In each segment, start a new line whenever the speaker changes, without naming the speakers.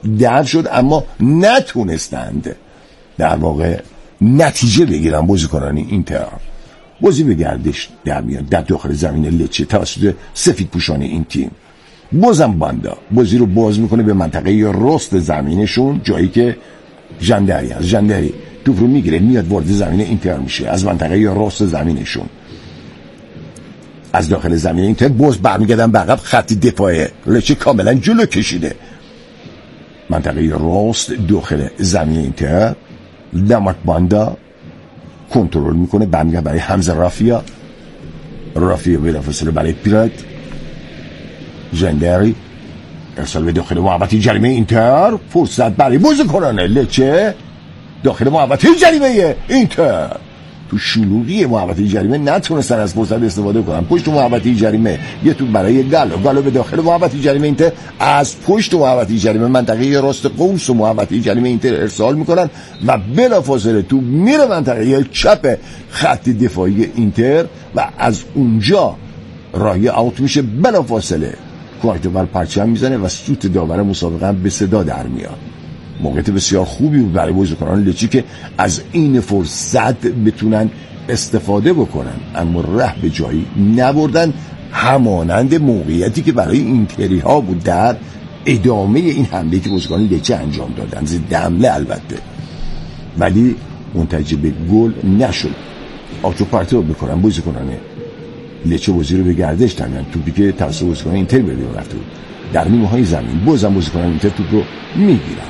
در شد اما نتونستند در واقع نتیجه بگیرن بازیکنان اینتر. بازی به گردش در میاد در داخل زمین لچه توسط سفید پوشان این تیم. بازم باندا بازی رو باز میکنه به منطقه راست زمینشون، جایی که ژندری است. ژندری توپ رو میگیره میاد وارد زمین اینتر میشه از منطقه راست زمینشون. از داخل زمین اینتر باز برمیگردن به عقب، خط دفاع لچه کاملا جلو کشیده. منطقه راست داخل زمین اینتر لامارک باندا کنترل میکنه، برمیگرده برای حمزه رافیا بلافاصله برای پیرت. ژندری ارسال به داخل محوطه جریمه اینتر، فرصت برای بازیکنان لچه داخل محوطه جریمه اینتر. تو شلوغی محوطه جریمه نتونستن از فرصت استفاده کنن. پشت محوطه جریمه یه تو برای گالو به داخل محوطه جریمه اینتر، از پشت محوطه جریمه منطقه راست قوس و محوطه جریمه اینتر ارسال میکنن و بلافاصله تو میره منطقه چپ خط دفاعی اینتر و از اونجا راهی اوت میشه. بلافاصله کارت بر پرچم میزنه و سوت داور مسابقه هم به صدا در میاد. موقعیت بسیار خوبی بود برای بازیکنان لچی که از این فرصت بتونن استفاده بکنن، اما ره به جایی نبردن، همانند موقعیتی که برای اینتری ها بود در ادامه این حمله که بازیکنان لچی انجام دادن. ضد حمله البته، ولی منتج به گل نشد. آتو پارتو بکنن بازیکنان لچه بازی رو به گردش تمیدن. توپی که توسط بازیکنان اینتر به بیرون رفته بود در نیمه های زمین، بازم بازیکنان اینتر توپ رو میگیرن.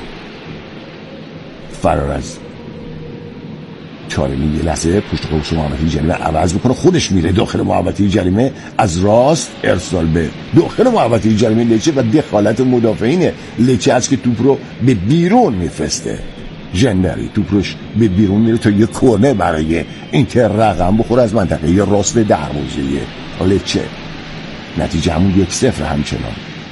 فرار از چارمی یه لحظه پشت قوس محوطه جریمه عوض بکنه، خودش میره داخل محوطه جریمه، از راست ارسال به داخل محوطه جریمه لچه و دخالت مدافعین لچه است که توپ رو به بیرون میفرسته. ژندری توپ روش به بیرون میره تا یه کورنر برای اینتر رقم بخوره از منطقه راست دروازه لچه. نتیجه همون 1-0 همچنان.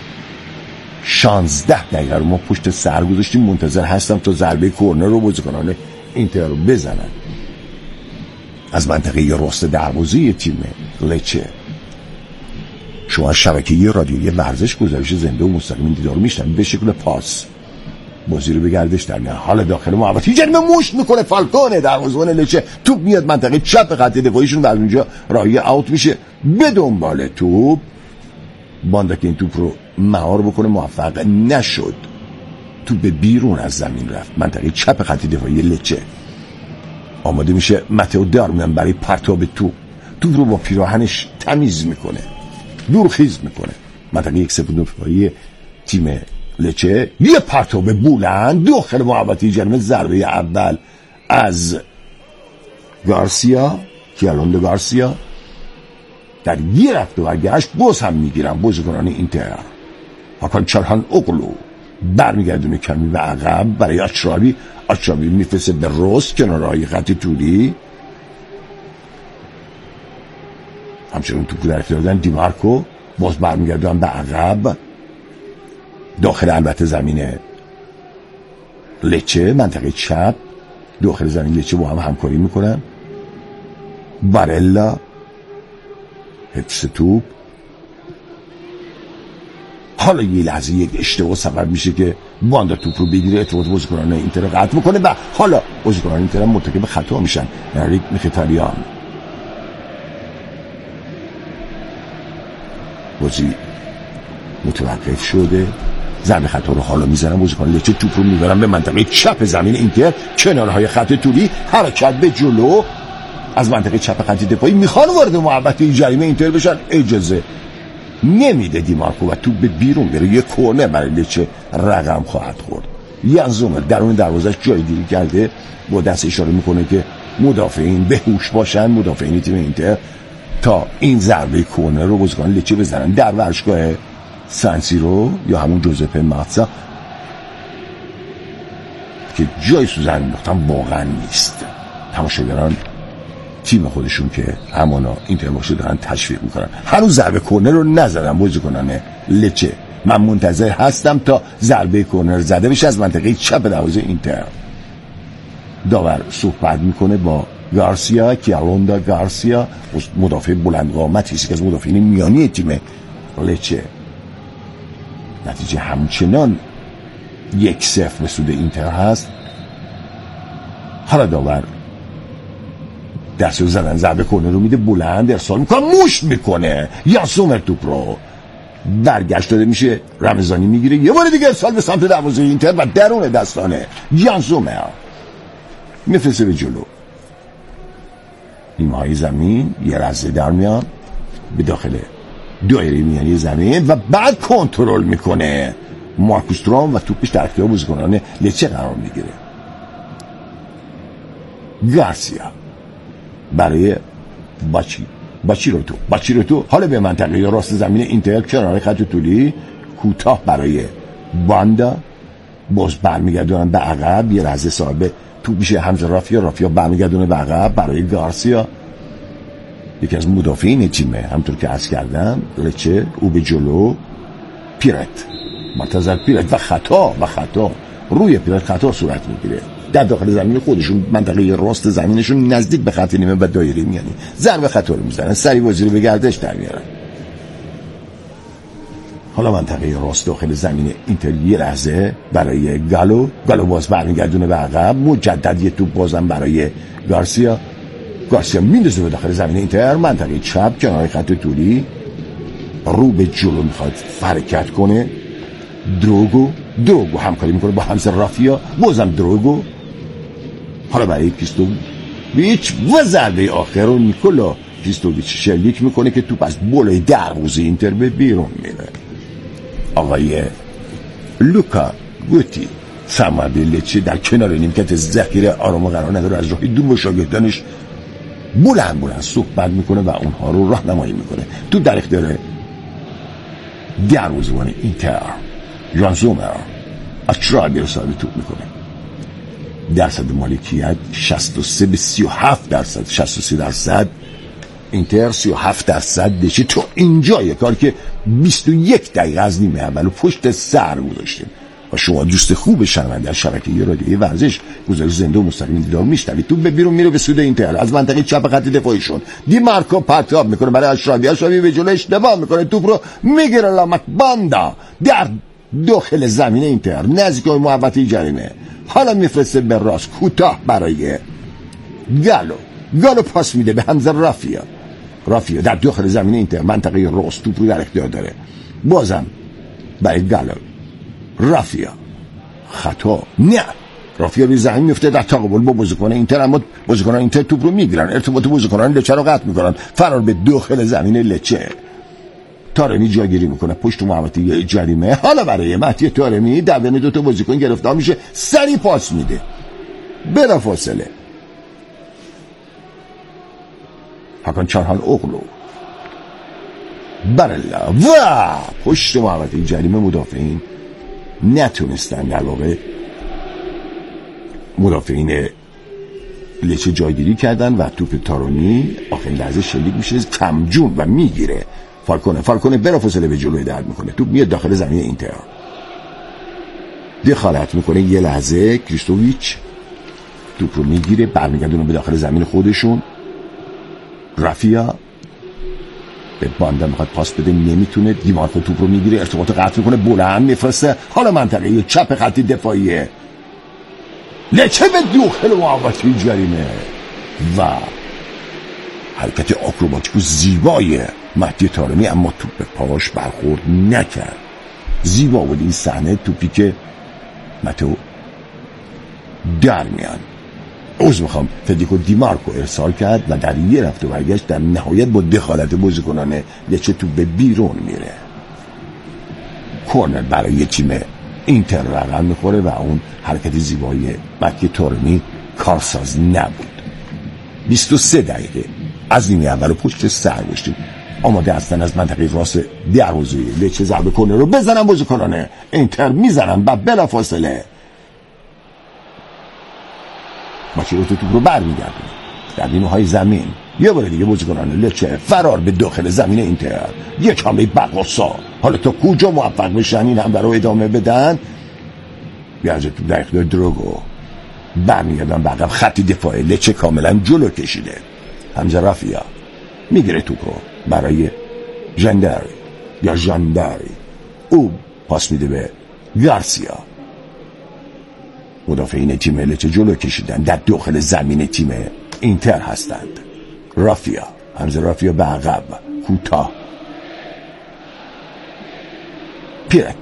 16 دقیقه رو ما پشت سر گذاشتیم، منتظر هستم تا ضربه کورنر رو بازیکنان اینتر رو بزنن از منطقه راست دروازه تیم لچه. شما شبکه رادیویی ورزش گزارش زنده و مستقیم دیدار میشنن به شکل پاس. بازی رو به گردش در میاد. حالا داخل محوطه جریمه مشت میکنه فالکونه دروازه‌بان لچه، توپ میاد منطقه چپ خط دفاعیشون و از اونجا راهی اوت میشه. به دنبال توپ باندا که این توپ رو مهار بکنه موفق نشد. توپ به بیرون از زمین رفت. منطقه چپ خط دفاعی لچه آماده میشه متئو دارمیان برای پرتاب توپ رو با پیراهنش تمیز میکنه، دورخیز میکنه. منطقه 1-0 دفاعی تیم لچه یه پرتاب بلند داخل محوطه جریمه. ضربه اول از گارسیا، کیالوندو گارسیا، در یه رفت و برگشت باز هم میگیرن بازیکنان اینتر. هاکان چالهان اوغلو برمیگردونه کمی به عقب برای آچرابی میفرسته به راست کنارهای خط طولی. همچنان توپ در اختیار دادن دیمارکو، باز برمیگردن به عقب داخل البته زمین لچه منطقه چپ داخل زمین لچه با هم همکاری میکنن. بارلا حفظ توپ. حالا یه لحظه یک اشتباه سبب میشه که باندا توپ رو بگیره، ارتباط بازیکنان اینتر رو قطع میکنه و حالا بازیکنان اینتر مرتکب خطا میشن. ریک مخیتاریان بازی متوقف شده، ضربه خطا رو حالا میزنن بازیکن لچه، توپ رو میبرن به منطقه چپ زمین اینتر، کنارهای خط طولی، حرکت به جلو از منطقه چپ خط دفاعی میخوان وارد محوطه جریمه اینتر بشن، اجازه نمیده دیمارکو و توپ به بیرون بره. یه کورنر برای لچه رقم خواهد خورد. یانزومر درون دروازش جایگیری کرده، با دست اشاره میکنه که مدافعین به هوش باشن، مدافعین تیم اینتر، تا این ضربه کورنر رو بازیکن لچه بزنن در ورزشگاه سانسیرو یا همون جوزپه ماتزا که جای سوزن انداختن واقعا نیست. تماشاگران تیم خودشون که همانا اینتر باشه دارن تشویق میکنن. هنوز ضربه کورنر رو نزدن بازیکنان لچه. من منتظر هستم تا ضربه کورنر زده بشه از منطقه چپ دروازه اینتر. داور صحبت میکنه با گارسیا، کیالوندا گارسیا، مدافع بلند قامتی است که از مدافعین میانی تیم لچه. نتیجه همچنان 1-0 به سود اینتر هست. حالا داور دستو زدن ضربه کورنر رو میده، بلند ارسال میکنه، موش میکنه یا سومر توپ رو برگشت داده میشه، رمضانی میگیره، یه بار دیگه ارسال به سمت دروازه اینتر و درون دستانه یان زومر میفرسته به جلو. نیمه های زمین یه لحظه در میان به داخل دایره میانی زمین و بعد کنترل میکنه مارکوس تورام و توپش در اختیار بازیکنان لچه قرار میگیره. گارسیا برای باچیروتو حالا به منطقه راست زمین اینتر کنار خط طولی کوتاه برای باندا، باز برمیگردونن به عقب، یه لحظه صاحب توپ میشه حمزه رافیا برمیگردونه به عقب برای گارسیا، یکی از مدافعین تیمه همطور که عرض کردم لچه، او به جلو، مرتضی پیرت و خطا روی پیرت خطا صورت میگیره در داخل زمین خودشون، منطقه راست زمینشون نزدیک به خط نیمه و دایره میانی، ضربه خطا رو میزنن، سری بازی رو به گردش در میارن. حالا منطقه راست داخل زمین اینتر یه لحظه برای گالو باز برمیگردونه به عقب، مجدد یه توپ بازم برای گارسیا میندازه به داخل زمین اینتر، منطقه چپ کنار خط طولی، رو به جلو میخواد حرکت کنه، دروگو همکاری میکنه با حمزه رافیا، بازم دروگو، حالا برای کریستوویچ و ضربه آخر رو نیکولا کریستوویچ شلیک میکنه که توپ از بالای دروازه اینتر به بیرون میره. آقای لوکا گوتی سرمربی لچه در کنار نیمکت ذخیره آرام قرار نداره، از راه دور با شاگردانش بلند صحبت میکنه و اونها رو راهنمایی میکنه. تو در اختیار دروازه‌بان اینتر یان زومر از چرابی رو صاحب توپ میکنه. درصد مالکیت 63 به 37%، اینتر 37% دشه. تو اینجا یه کار که 21 دقیقه از نیمه اول پشت سر گذاشتیم و شما دوست خوب شنونده از شبکه رادیویی ورزش گزارش زنده و مستقیم دیدار میشنوید. تو به بیرون میره به سود اینتر از منطقه چپ خط دفاعیشون، دی مارکو پرتاب میکنه برای اشرافی به جلو اشتباه میکنه، توپ رو میگیره لامت باندا در داخل زمین اینتر نزدیک محوطه جریمه. حالا میفرسته به راست کوتاه برای گالو پاس میده به حمزه رافیا در داخل زمین اینتر منطقه راست توپ رو در اختیار داره، بازم برای گالو، رافیا خطا، نه رافیا روی زمین میفته در تقابل با بازیکن اینتر، اما بازیکنان اینتر توپ رو میگیرن، ارتباط بازیکنان لچه رو قطع میکنن، فرار به داخل زمین لچه. تارمی جاگیری میکنه پشت محوطه جریمه. حالا برای مهدی تارمی در بین دوتا بازیکن گرفتار میشه، سری پاس میده بلا فاصله هاکان چارهان اوغلو برلا و پشت محوطه جریمه مدافعین نتونستن، در واقع مدافعین لچه جاگیری کردن و توپ تارمی آخرین لحظه شلیک میشه کمجون و میگیره. فالکونه بلافاصله به جلوی درد میکنه، توپ میاد داخل زمین اینتر، دخالت میکنه، یه لحظه کریستوویچ توپ رو میگیره برمیگردونه به داخل زمین خودشون، رافیا به باندا میخواد پاس بده نمیتونه، دیمارکو توپ رو میگیره ارتباط قطع میکنه، بلند میفرسته، حالا منطقه چپ خط دفاعیه لچه به داخل محوطه جریمه و حرکت آکروباتیک و زیبای مهدی طارمی، اما توپ به پاش برخورد نکرد. زیبا بود این صحنه، توپی که متو در میان میخوام فدریکو دیمارکو ارسال کرد و در یه رفت و برگشت در نهایت با دخالت بازیکنان لچه توپ به بیرون میره. کورنر برای تیم اینتر رقم میخوره و اون حرکت زیبای مهدی طارمی کارساز نبود. 23 دقیقه از نیمه اول پشت سر گذاشتیم، آماده هستن از منطقه راست دروازه لچه ضربه کورنر رو بزنن، بازیکنان اینتر میزنن و بلا فاصله باچیروتو توپ رو برمیگردونه در نیمه های زمین. یه بار دیگه بازیکنان لچه فرار به داخل زمین اینتر، یک حمله بقاسا، حالا تا کجا موفق بشن این هم برای ادامه بدن. بیازه تو در اختیار دروگو برمیگردن به عقب، خط دفاع لچه کاملا جلو کشیده، حمزه رافیا میگیره توپ رو برای ژانداری، او پاس میده به گارسیا، مدافعین تیم لچه جلو کشیدن. در داخل زمین تیم اینتر هستند. رافیا، حمزه رافیا به عقب، کوتاه، پیرت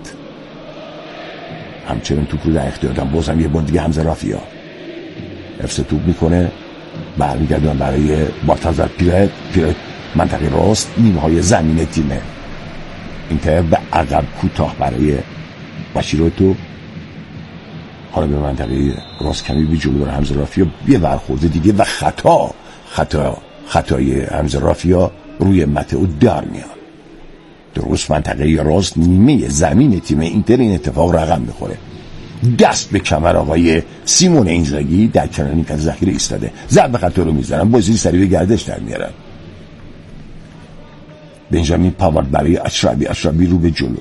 همچنین توپ رو در اختیار دارن. بازم یه بار دیگه حمزه رافیا حفظ توپ میکنه، برمیگردن برای بارتازر پیرت منطقه راست نیمه های زمین تیم اینتر به عقب، کوتاه برای باشیروتو. حالا به منطقه راست کمی بی جلو برای حمزه رافیا، یه برخورد دیگه و خطای حمزه رافیا روی متئو در میاد. درست منطقه راست نیمه زمین تیم اینتر این اتفاق رقم میخوره. دست به کمر آقای سیمون اینزاگی در کنار نیمکت ذخیره ایستاده، ضربه خطا رو میزنن، بازی سریع به گردش در میارن. بنجامین پاوارد برای اشربی رو به جلو.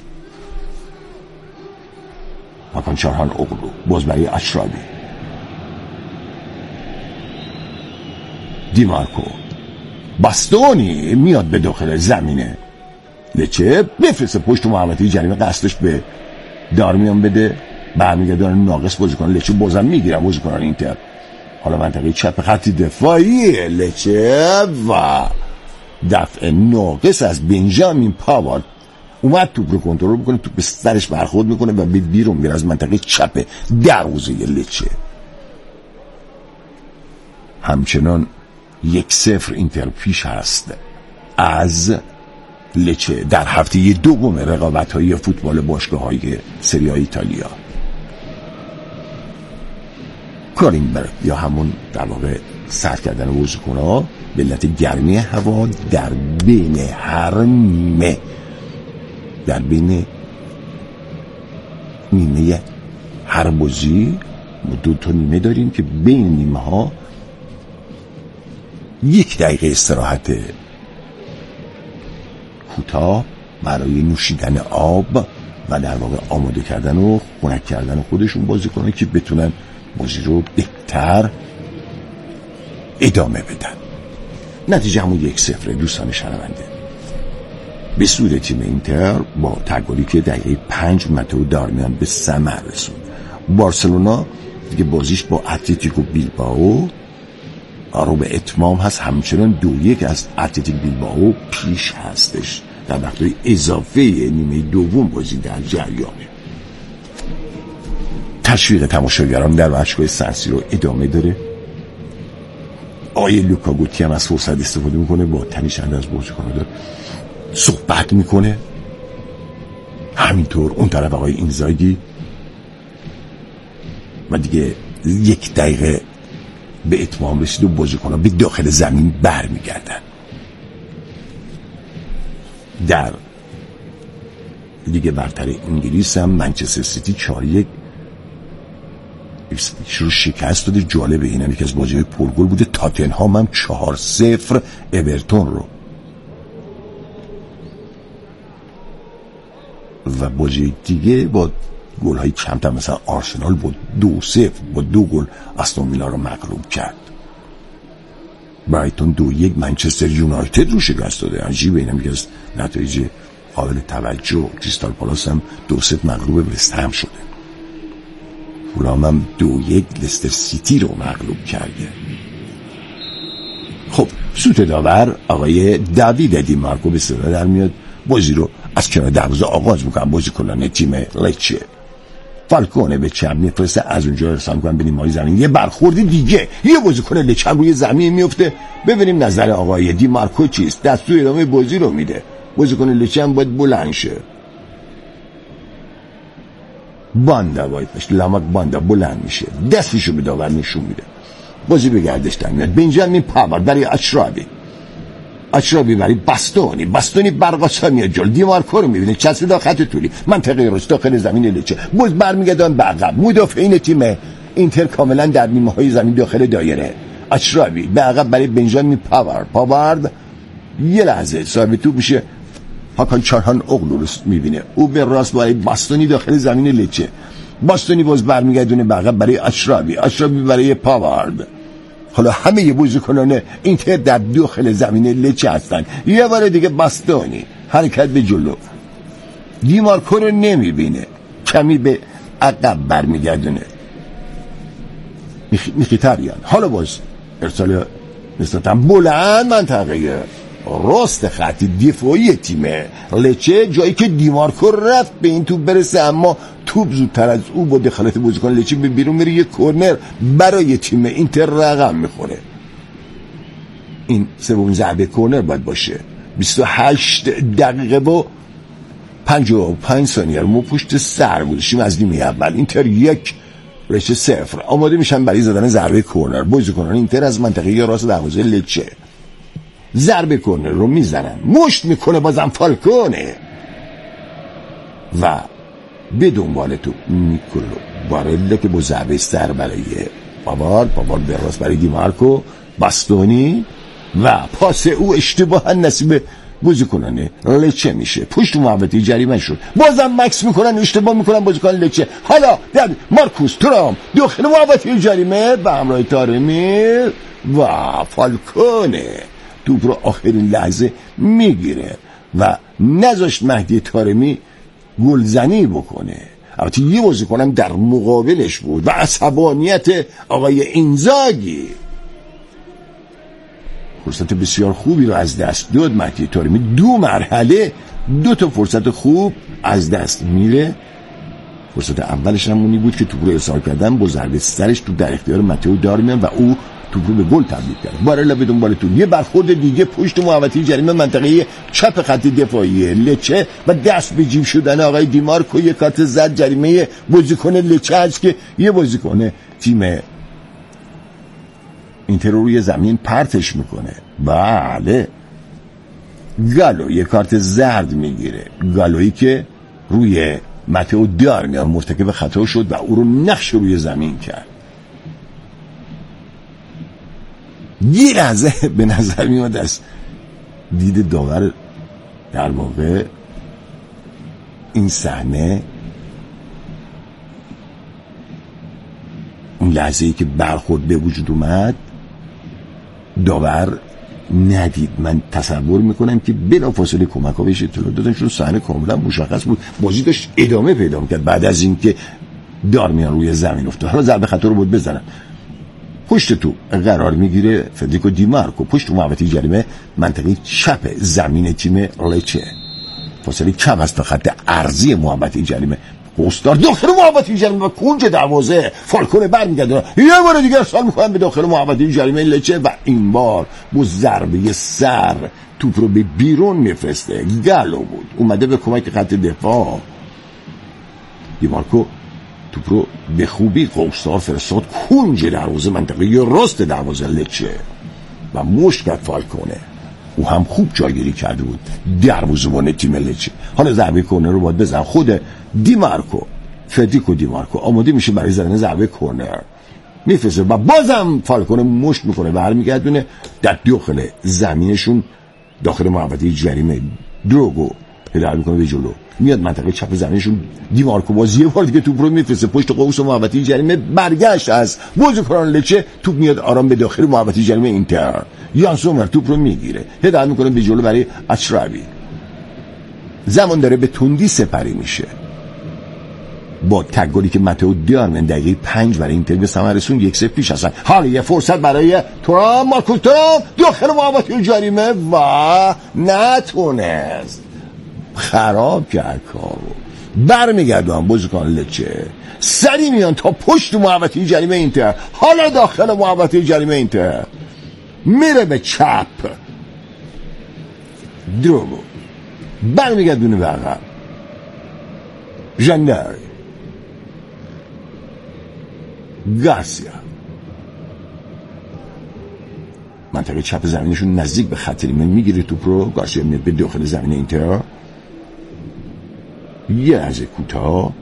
هاکان چارهان اوغلو باز برای اشربی. دیمارکو، باستونی میاد به داخل زمینه لچه، بفرسته پشت محوطه جریمه، قصدش به دارمیان بده، برمیگردن ناقص بازیکن لچه، بازم میگیرن بازیکنان اینتر. حالا منطقه چپ خط دفاعی لچه و دفع ناقص از بنجامین پاوارد اومد توپ رو کنترل بکنه، توپ به سرش برخورد میکنه و به بیرون میره از منطقه چپ دروازه لچه. همچنان 1-0 اینتر پیش هست از لچه در هفته دوم رقابت‌های فوتبال باشگاه‌های سری آ ایتالیا. کارینبرگ یا همون در واقع سرد کردن بازیکن‌ها به علت گرمی هوا در بین هر نیمه، در بین نیمه هر بازی ما 2 تا نیمه داریم که بین نیمه ها 1 دقیقه استراحت کوتاه برای نوشیدن آب و در واقع آماده کردن و خنک کردن خودشون بازیکنان که بتونن بازی رو بهتر ادامه بدن. نتیجه همون 1-0 دوستان شنونده به سود تیم اینتر با تگلی که دقیقه 5 متئو دارمیان به ثمر رسوند. بارسلونا دیگه بازیش با اتلتیکو بیلبائو رو به اتمام هست، همچنان 2-1 از اتلتیک بیلبائو پیش هستش. در وقتهای اضافه نیمه دوم بازی در جریانه. تشویق تماشاگران در ورزشگاه سنسیرو ادامه داره. آقای لوکا گوتی هم از فرصت استفاده میکنه، با تنیشنده از بازیکن‌ها داره صحبت میکنه. همینطور اون طرف آقای اینزاگی و دیگه 1 دقیقه به اتمام رسید و بازیکن‌ها به داخل زمین برمیگردن. در لیگ برتر انگلیس هم منچستر سیتی 4-1 رو شکست داده. جالبه، این هم یکی از بازی‌های پرگل بوده. تاتنهام هم 4-0 اورتون رو و بازی دیگه با گل‌های کمتر مثلا آرسنال با 2-0 با 2 گل استون ویلا رو مغلوب کرد. برایتون 2-1 منچستر یونایتد رو شکست داده. عجیبه، اینم یکی از نتایج قابل توجه. کریستال پالاس هم 2-0 مغلوب وست هم شده. فولام هم 2-1 لستر سیتی رو مغلوب کرده. خب سوت داور آقای داوید دیمارکو به صدا در میاد، بازی رو از کنار دروازه آغاز میکنن بازیکنان تیم لچه. فالکونه به چپ میفرسته، از اونجا ارسال میکنن به نیمه‌های زمین. یه برخورد دیگه، یه بازیکن لچه روی زمین میفته. ببینیم نظر آقای دیمارکو چیست. دستور ادامه بازی رو میده. بازیکن لچه هم باید بلند شه. باندا باید بشه، لاماک باندا بلند میشه، دستشو به داور نشون میده. بازی به گردش در میاد. بنجامین پاوارد برای اشربی برای باستونی برقاصا میاد جلو. دیمارکو رو میبینه چسبیده خط طولی، منطقه راست داخل زمین لچه. باز برمیگردن به عقب. مدافعین تیم اینتر کاملا در نیمه های زمین داخل دایره. اشربی به عقب برای بنجامین پاوارد یه لحظه صاحب توپ میشه. هاکان چارهان اوغلو رو میبینه، او به راست برای باستونی داخل زمین لچه. باستونی باز برمیگردونه به عقب برای اشربی برای پاوارد. حالا همه ی بازیکنان اینتر در داخل زمین لچه هستن. یه بار دیگه باستونی حرکت به جلو، دیمارکو رو نمیبینه، کمی به عقب برمیگردونه. میخیتریان. حالا باز ارسال نسبتا بلند منطقه راست خط دفاعی تیم لچه، جایی که دیمارکو رفت به این توپ برسه اما توپ زودتر از او با دخالت بازیکن لچه به بیرون میره. یک کرنر برای تیم اینتر رقم میخوره. این سومین ضربه کرنر باید باشه. 28 دقیقه و 55 ثانیه رو ما پشت سر گذاشتیم از نیمه اول. اینتر 1 لچه 0. آماده میشن برای زدن ضربه کرنر. بازیکنان اینتر از منطقه راست دروازه لچه ضربه کرنر رو میزنن. مشت میکنه بازم فالکونه و به دنبال تو نیکولو بارلا که با ضربه سر برای پاوار به راست برای دیمارکو، باستونی و پاس او اشتباها نصیب بازیکنان لچه میشه. پشت محوطه جریمه شد. بازم مکس میکنن، اشتباه میکنن بازیکن لچه. حالا در مارکوس تورام داخل محوطه جریمه به همراه تارمی و فالکونه توپ رو آخرین لحظه میگیره و نذاشت مهدی طارمی گلزنی بکنه. البته یه بازیکنم در مقابلش بود و عصبانیت آقای اینزاگی فرصت بسیار خوبی رو از دست داد. مهدی طارمی 2 مرحله 2 تا فرصت خوب از دست میره. فرصت اولش همونی بود که توپ رو ارسال کردن با ضربه سرش تو در اختیار متئو دارمیان و او توپ رو به گل تبدیل کرد. بارلا به دنبال توپ، یه برخورد دیگه پشت محوطه جریمه منطقه چپ خط دفاعی لچه و دست به جیب شدن آقای دیمارکو. یه کارت زرد جریمه بازیکن لچه است که یه بازیکن تیم اینتر روی زمین پرتش میکنه. بله، گالو یه کارت زرد میگیره. گالویی که روی متئو دارمیان مرتکب خطا شد و او رو نقش روی زمین کرد. یه لحظه به نظر میاد از دید داور در واقع این صحنه، اون لحظه ای که برخورد به وجود اومد، داور ندید. من تصور میکنم که بلافاصله کمک ها بهش اطلاع دادن، چون صحنه کاملا مشخص بود. بازی داشت ادامه پیدا میکرد بعد از اینکه دارمیان روی زمین افتاد. حالا ضربه خطا رو بود بزنن. پشت تو قرار میگیره فدریکو دیمارکو پشت محوطه جریمه منطقه چپ زمین تیم لچه. فاصله کم است تا خط ارضی محوطه جریمه. پستار داخل محوطه جریمه و کنج دروازه. فالکونه برمیگردونه، یه بار دیگه ارسال میکنن به داخل محوطه جریمه لچه و این بار با ضربه سر توپ رو به بیرون میفرسته. گالو بود اومده به کمک خط دفاع. دیمارکو توپ رو به خوبی قوس‌دار فرستاد کنج دروازه منطقه راست دروازه لچه و مشت کرد فالکونه. او هم خوب جایگیری کرده بود دروازه‌بان تیم لچه. حالا ضربه کرنر رو باید بزن. خود دیمارکو، فدریکو دیمارکو آماده میشه برای زدن ضربه کرنر، میفرسته و بازم فالکونه مشت میکنه برمیگردونه در داخل زمینشون داخل محوطه جریمه. دروگو هدایت میکنه به جلو، میاد منطقه چپ زمینشون. دیمارکو باز یه بار دیگه توپ رو میفرسته پشت قوس محوطه جریمه. برگشت از بازیکن لچه، توپ میاد آرام به داخل محوطه جریمه اینتر. یان سومر توپ رو میگیره، هدایت میکنه به جلو برای اشربی. زمان داره به تندی سپری میشه. با تگلی که متئو دارمیان دقیقه 5 برای اینتر به ثمر رسون 1-0 پیش هستن. حالا یه فرصت برای تورام، مارکوس تورام داخل محوطه جریمه و نتونست، خراب کرد کارو. برمیگردن بازیکن لچه، سری میان تا پشت محوطه جریمه اینتر. حالا داخل محوطه جریمه اینتر میره به چپ. دروگو برمیگردونه به عقب. ژانداری، گارسیا منطقه چپ زمینشون نزدیک به خط ایمن میگیره توپ رو. گارسیا میاد به داخل زمین اینتر. یه لحظه کوتاه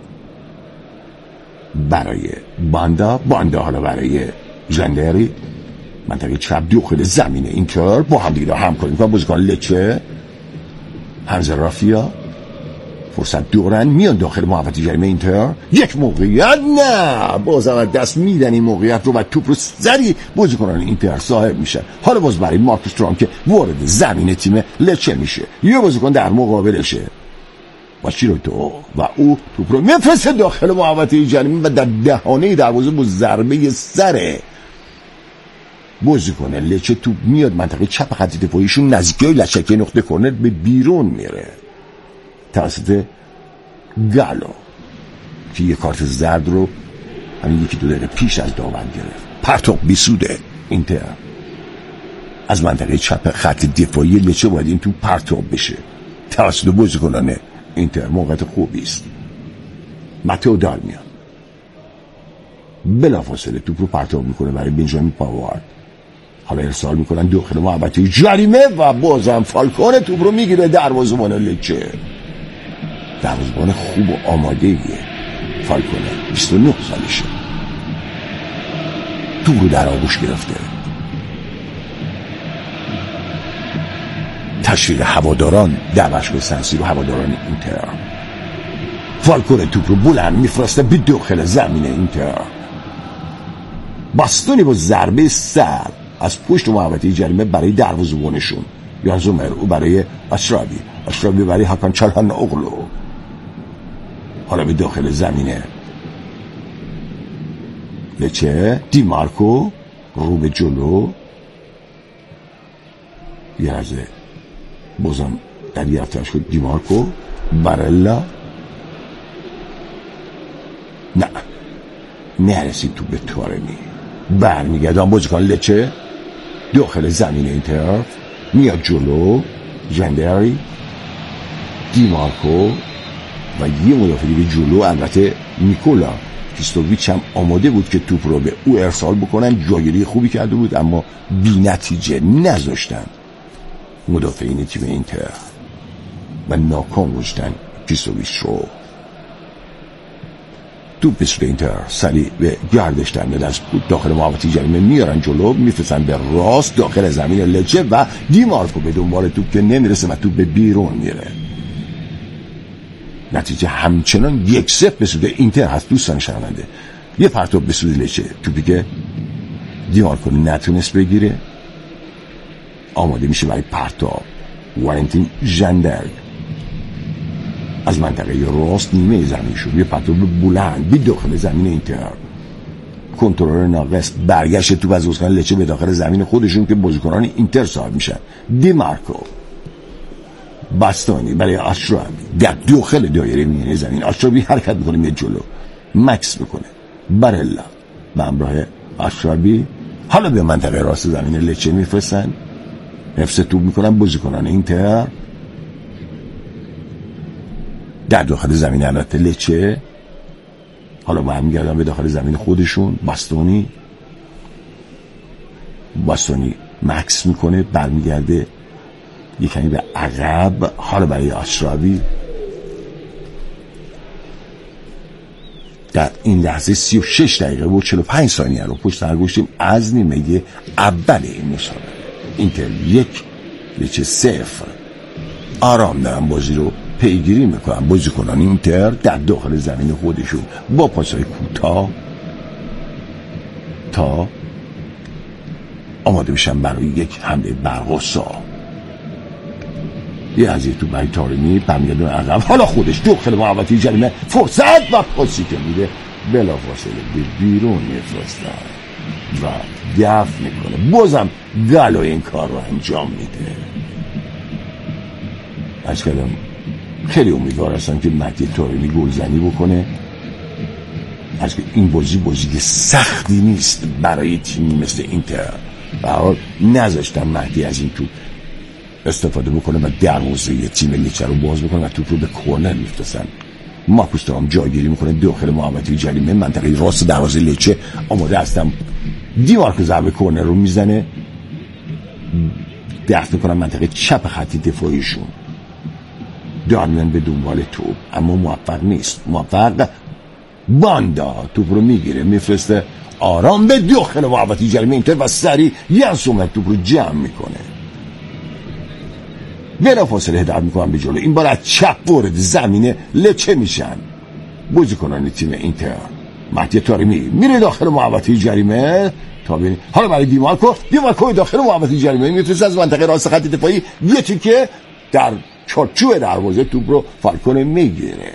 برای باندا حالا برای ژانداری منطقه چپ داخل زمین اینتر. با هم دیگه همکاری میکنن بازیکن لچه. همزه رافیا فرصت دورن میان داخل محوطه جریمه اینتر. یک موقعیت، نه بازم دست میدن این موقعیت رو و توپ رو سری بازیکنان اینتر صاحب میشن. حالا باز برای مارکوس تورام که وارد زمین تیم لچه میشه. یه بازیکن در مقابلشه. و چیروتو و او توپ رو میفرسته داخل محوطه جریمه و در دهانه دروازه با ضربه سر بازیکن لچه توپ میاد منطقه چپ خط دفاعیشون نزدیکی لچکی نقطه کرنر به بیرون میره توسط گالو که یه کارت زرد رو همین 1-2 دقیقه پیش از داور گرفت. پرتاب بیسوده اینتر از منطقه چپ خط دفاعی لچه باید این توپ پرتاب بشه توسط بازیکنان اینتر. موقعیت خوبی است. ماتئو دارمیان بلافاصله توپ رو پرتاب میکنه برای بنجامین پاوارد. حالا ارسال میکنن داخل محوطه جریمه و بازم فالکون توپ رو میگیره. دروازه‌بان لچه دروازه‌بان خوب و آماده‌ایه. فالکون 29 سالشه. توپ رو در آغوش گرفته. تشویق هواداران در باشگاه سنسیرو هواداران اینتر. فالکون توپ رو بلند میفرسته به داخل زمین اینتر. باستونی با ضربه سر از پشت محوطه جریمه برای دروازه‌بانشون. یانزومر او برای اشرابی برای هاکان چالهان اوغلو. حالا به داخل زمینه لچه دیمارکو رو به جلو یه رزه بازم در یه رفتنش کن دیمارکو بارلا نه نرسید تو به تارمی برمیگردن بازیکن لچه داخل زمین اینتر میاد جلو ژندری دیمارکو و یه مدافع دیگه جلو. البته نیکولا کریستوویچ هم آماده بود که توپ رو به او ارسال بکنن. جاگیری خوبی کرده بود اما بی نتیجه نذاشتن مدافعین تیم اینتر و ناکام گذاشتن کریستوویچ رو. توپ به اینتر سریع به گردش در دست بود داخل محوطه جریمه میارن جلو میفرستن به راست داخل زمین لچه و دیمارکو به دنبال توپ که نمیرسه و توپ به بیرون میره. نتیجه همچنان 1-0 به سود اینتر هست. دوستان شنونده یه پرتاب به سود لچه توپی که دیمارکو نتونست بگیره آماده میشه برای پرتاب. والنتین ژندر از منطقه راست نیمه زمین شد یه پرتاب بلند به داخل زمین اینتر. کنترل ناقص برگشت توپ از بازیکن لچه به داخل زمین خودشون که بازیکنان اینتر صاحب میشن. دیمارکو باستانی برای اشرابی در داخل دایره میانه زمین. اشرابی حرکت میکنه میاد جلو مکس میکنه بارلا به همراه اشرابی حالا به منطقه راست زمین لچه میفرستن. حفظ توپ میکنن بازیکنان اینتر در داخل زمین البته لچه. حالا برمیگردن به داخل زمین خودشون. باستانی مکس میکنه برمیگرده یه کمی به عقب. حالا برای اشرابی در این لحظه 36 دقیقه و 45 ثانیه رو پشت سر گذاشتیم از نیمه اول این مسابقه. اینتر 1 لچه 0. آرام دارن بازی رو پیگیری میکنن بازیکنان اینتر در داخل زمین خودشون با پاسای کوتاه تا آماده بشن برای یک حمله برقصا. یه از تو برای تارمی برمیگردون عقب. حالا خودش داخل محوطه جریمه فرصت و پاسی که میده بلافاصله به بیرون میفرستن و دفع میکنه. بازم گالو این کار رو انجام میده. از کلم خیلی امیدوار هستم که مهدی طارمی گلزنی بکنه. از که این بازی سختی نیست برای تیمی مثل اینتر. به حال نذاشتن مهدی از این توپ استفاده بکنه و دروازه تیم لچه رو باز بکنه و توپ رو به کورنر میفرستن. مارکوس تورام جایگیری میکنه داخل محوطه جریمه منطقه راست دروازه لچه. آماده هستم دیمارکو ضربه کورنر رو میزنه دفع میکنن منطقه چپ خط دفاعیشون. دارمیان به دنبال توپ اما موفق نیست. باندا توپ رو میگیره میفرسته آرام به داخل محوطه جریمه اینتر و سریع یانسومر توپ رو جمع میکنه. بلافاصله هدایت میکنن به جلو. این بار از چپ وارد زمین لچه میشن بازیکنان تیم اینتر. مهدی طارمی میره داخل محوطه جریمه تا ببینید. حالا برای دیمارکو داخل محوطه جریمه میفرسته از منطقه راست خط دفاعی یه تیکه در چارچوب دروازه توپ رو فالکونه میگیره.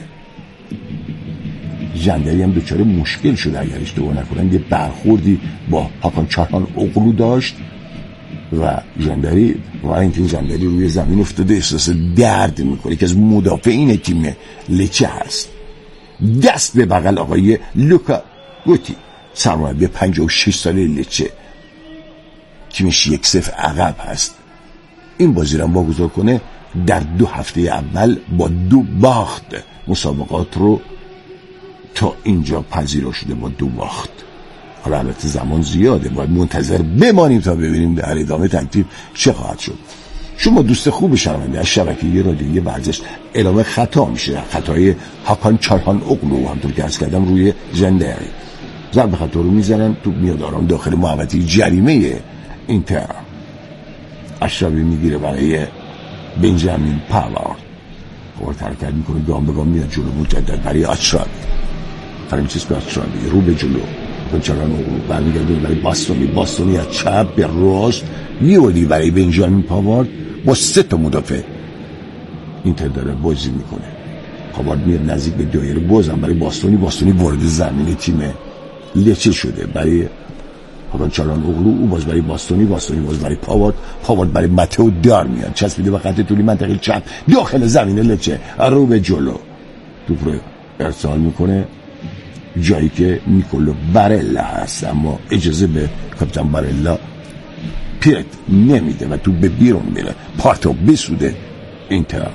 ژندری هم دچار مشکل شده اگر اشتباه نکنم، یه برخوردی با هاکان چالهان اغلو داشت و ژندری والنتین ژندری روی زمین افتاده، احساس درد میکنه که از مدافعین تیم لچه هست. دست به بغل آقای لوکا گوتی، سرمربی 56 ساله لچه، تیمش 1-0 عقب هست. این بازی رو واگذار کنه در 2 هفته اول با 2 باخت مسابقات رو تا اینجا پذیرا شده، با 2 باخت. حالا البته زمان زیاده، باید منتظر بمانیم تا ببینیم در ادامه ترتیب چه خواهد شد. شما دوست خوب شنونده از شبکه رادیویی ورزش، اعلام خطا میشه، خطای هاکان چالهان اغلو، همطور که عرض کردم روی ژندری. ضربه خطا رو میزنن، توپ میاد آرام داخل محوطه جریمه اینتر. اشرابی میگیره برای بنجامین پاوارد، خورد حرکت میکنه، گام به گام میاد جلو، مجدد برای اشرابی، فرانچسکو اشرابی رو به جلو، چالهان اغلو برمیگرده برای باستونی از چپ به راست، لیولی برای بنجامین پاوارد با 3 تا مدافع اینتر داره بازی میکنه. پاوارد میاد نزدیک به دایره، بازم برای باستونی وارد زمین تیم لچه شده برای هاکان چالهان اغلو، او باز برای باستونی باز برای پاوارد برای ماتئو دارمیان، چسبیده به خط طولی منطقه چپ داخل زمین لچه، رو به جلو توپ رو ارسال میکنه جایی که نیکولو بارلا هست، اما اجازه به کاپیتان بارلا پیرت نمیده و توپ به بیرون میره، پارتو بسوده اینتر.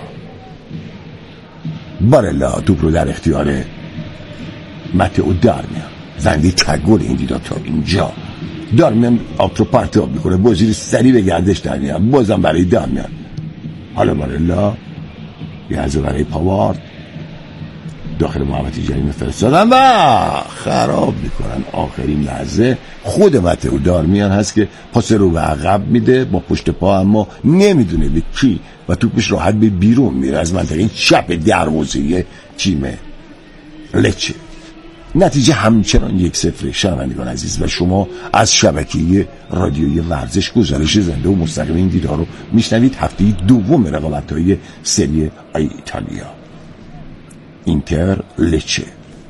بارلا توپ رو در اختیار ماتئو دارمیان، زنده تگل این دیدار تا اینجا. دارمیان آبتو پرتاب میکنه، بازی رو سریع به گردش در میان، بازم برای دارمیان. حالا بارلا یه عرضه برای پاوارد، داخل محوطه جریمه فرستادن و خراب میکنن. آخرین لحظه خود ماتئو دارمیان هست که پاس رو به عقب میده با پشت پا، اما نمیدونه به کی و توپش راحت به بیرون میره از منطقه چپ دروازه تیم لچه. نتیجه همچنان 1-0 شنوندگان عزیز، و شما از شبکه رادیویی ورزش گزارش زنده و مستقیم این دیدار رو میشنوید. هفته دوم رقابت‌های سری آی ایتالیا، اینتر لچه.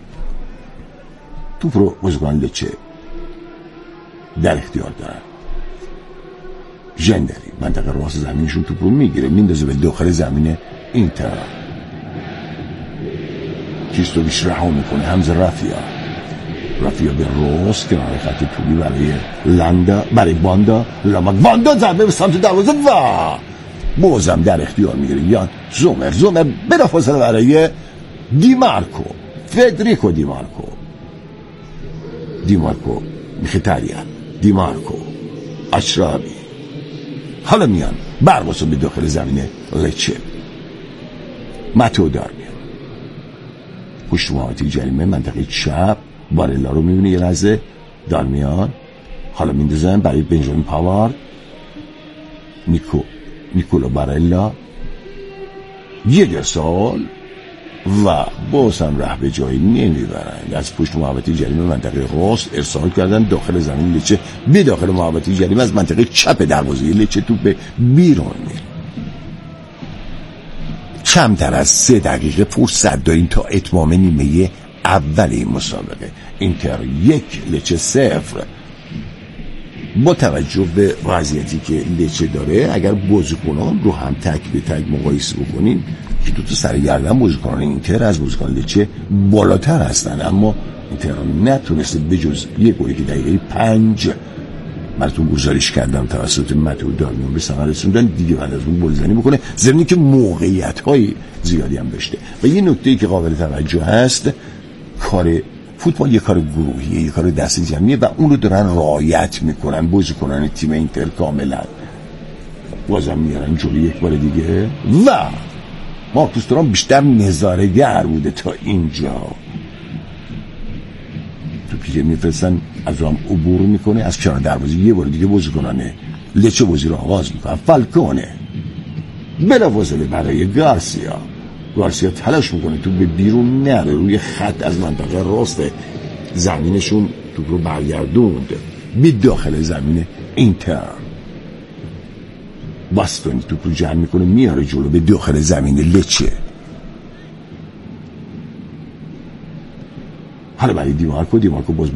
توپ رو بازیکن لچه در اختیار دارن. ژندری منطقه راست زمینشون توپ رو میگیره، میندازه به داخل زمین اینتر. کریستوفیش رها میکنه، همز رافیا به راست کنار خط طولی برای لاندا، برای واندا ضربه به سمت دروازه و بازم در اختیار میگیره یان زومر بلافاصله برای فدریکو دیمارکو میخیتاریان، اشرابی. حالا میان برقصو به داخل زمین لچه. ماتئو دارمیان پشت محوطه جریمه منطقه چپ، بارلا رو میبینه یه لحظه، دارمیان حالا میندازن برای بنجامین پاوارد، نیکولو بارلا، یک ارسال و باز هم ره به جایی نمیبرند. از پشت محوطه جریمه منطقه راست ارسال کردن داخل زمین لچه، به داخل محوطه جریمه از منطقه چپ دروازه لچه توپ به بیرون میره. کمتر از 3 دقیقه فرصت داریم تا اتمام نیمه اول این مسابقه. اینتر 1 لچه 0. با توجه به وضعیتی که لچه داره، اگر بازیکنان رو هم تک به تک مقایسه بکنیم که 2 تا سرگردن بازیکنان اینتر از بازیکن لچه بالاتر هستن، اما اینتر نتونسته بجز 1 گلی که دقیقه 5 براتون گزارش کردم توسط ماتئو دارمیان به ثمر رسوندن، دیگه بعد از اون گلزنی بکنه، ضمن که موقعیت‌های زیادی هم داشته. و یه نکته‌ای که قابل توجه هست، کار فوتبال یه کار گروهیه، یه کار دست جمعیه و اون رو دارن رعایت میکنن بازیکنان تیم اینتر کاملا. بازم میارن جلوی یک بار دیگه و مارکوس تورام بیشتر نظاره‌گر بوده تا اینجا. تو پیچه میفرستن، از رام عبور میکنه، از کنار دروازه یه بار دیگه بازیکنانه لچه بازی رو آغاز میکنه. فالکونه بلافاصله برای گارسیا تلاش میکنه تو به بیرون نره، روی خط از منطقه راست زمینشون توپ رو برگردوند به داخل زمین اینتر. باستونی توپ رو جمع میکنه میاره جلو به داخل زمین لچه. حالا برای دیمارکو باز